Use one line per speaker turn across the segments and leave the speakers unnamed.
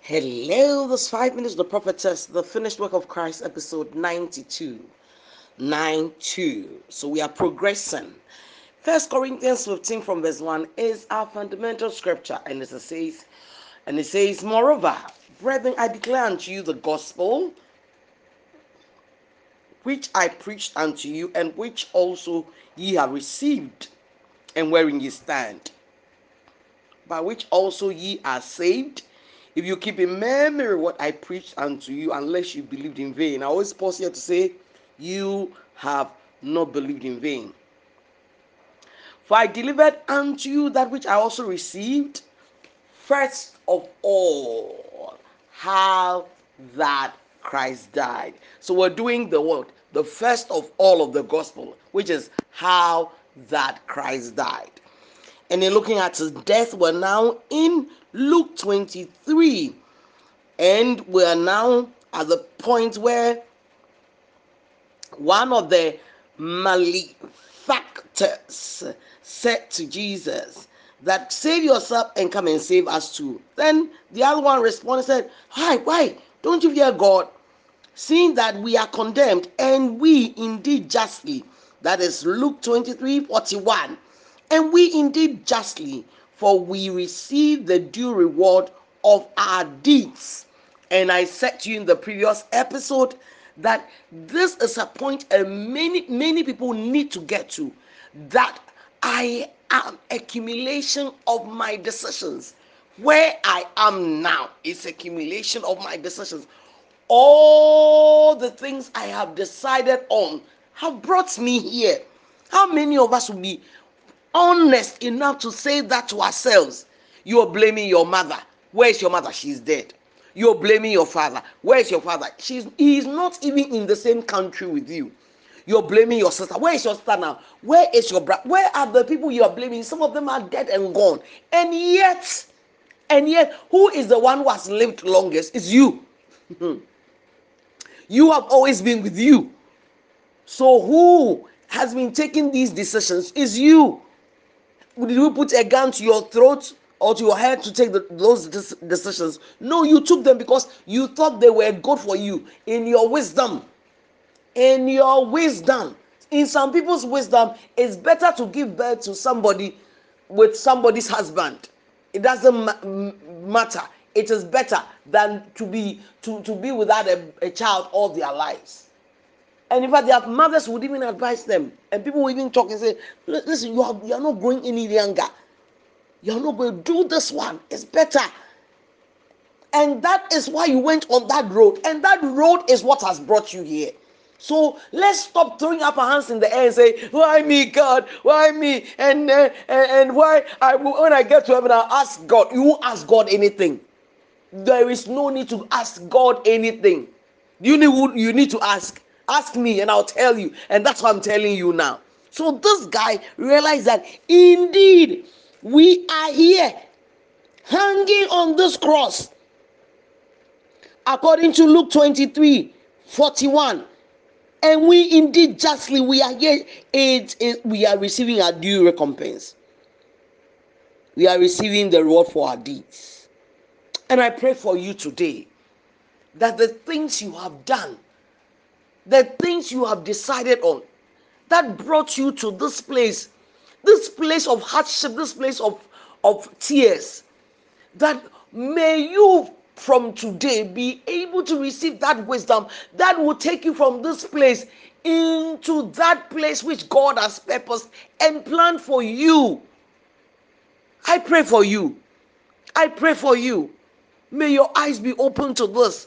Hello, this 5 minutes, the prophetess, the finished work of Christ, episode 92. 92. So we are progressing. First Corinthians 15 from verse 1 is our fundamental scripture, and it says, moreover, brethren, I declare unto you the gospel which I preached unto you, and which also ye have received, and wherein ye stand, by which also ye are saved, if you keep in memory what I preached unto you, unless you believed in vain. I always pause here to say, you have not believed in vain. For I delivered unto you that which I also received, first of all, how that Christ died. So we're doing the what? The first of all of the gospel, which is how that Christ died. And in looking at his death, we're now in Luke 23. And we're now at the point where one of the malefactors said to Jesus that save yourself and come and save us too. Then the other one responded and said, why? Don't you fear God? Seeing that we are condemned, and we indeed justly. That is Luke 23:41. And we indeed justly, for we receive the due reward of our deeds. And I said to you in the previous episode that this is a point many people need to get to, that I am accumulation of my decisions. Where I am now is accumulation of my decisions. All the things I have decided on have brought me here. How many of us will be honest enough to say that to ourselves? You're blaming your mother. Where is your mother? She's dead. You're blaming your father. Where is your father? He's not even in the same country with you. You're blaming your sister. Where is your sister now? Where is your brother? Where are the people you are blaming? Some of them are dead and gone. And yet, who is the one who has lived longest? It's you. You have always been with you. So who has been taking these decisions is you. Did you put a gun to your throat or to your head to take those decisions? No, you took them because you thought they were good for you in your wisdom. In some people's wisdom, it's better to give birth to somebody with somebody's husband. It doesn't matter. It is better than to be without a child all their lives. And in fact, their mothers would even advise them, and people will even talk and say, listen, you are not growing any younger. You are not going to do this one. It's better. And that is why you went on that road. And that road is what has brought you here. So let's stop throwing up our hands in the air and say, why me, God? Why me? And why when I get to heaven, I'll ask God. You won't ask God anything. There is no need to ask God anything. You need to ask. Ask me and I'll tell you. And that's what I'm telling you now. So this guy realized that indeed we are here hanging on this cross. According to Luke 23:41. And we indeed justly, we are here, we are receiving our due recompense. We are receiving the reward for our deeds. And I pray for you today that the things you have done, the things you have decided on, that brought you to this place of hardship, this place of tears, that may you from today be able to receive that wisdom that will take you from this place into that place which God has purposed and planned for you. I pray for you. I pray for you. May your eyes be open to this,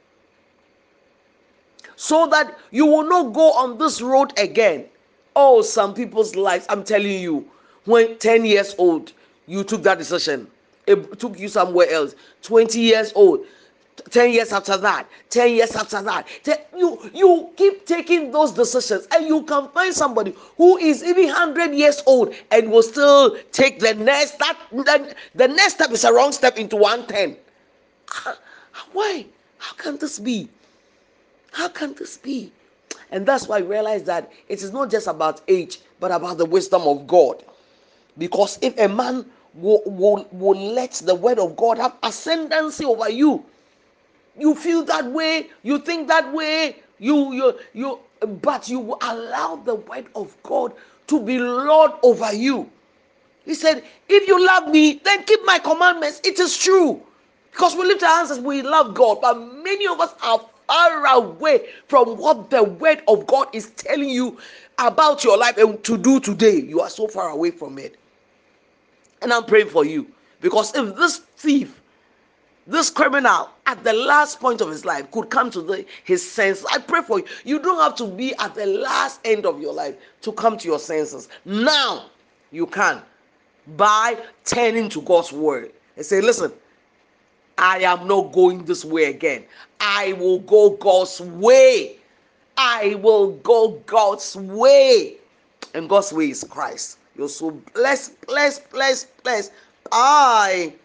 so that you will not go on this road again. Oh, some people's lives, I'm telling you, when 10 years old, you took that decision. It took you somewhere else. 20 years old, 10 years after that, 10 years after that. You keep taking those decisions, and you can find somebody who is even 100 years old and will still take the next, the next step is a wrong step into 110. Why? How can this be? How can this be? And that's why I realized that it is not just about age, but about the wisdom of God. Because if a man will let the word of God have ascendancy over you. You feel that way, you think that way, but you will allow the word of God to be Lord over you. He said, if you love me, then keep my commandments. It is true. Because we lift our hands as we love God, but many of us are far away from what the word of God is telling you about your life and to do today. You are so far away from it. And I'm praying for you. Because if this thief, this criminal, at the last point of his life, could come to his senses, I pray for you. You don't have to be at the last end of your life to come to your senses. Now, you can, by turning to God's word and say, listen, I am not going this way again. I will go God's way. I will go God's way. And God's way is Christ. You're so blessed, blessed, blessed, blessed. Bye.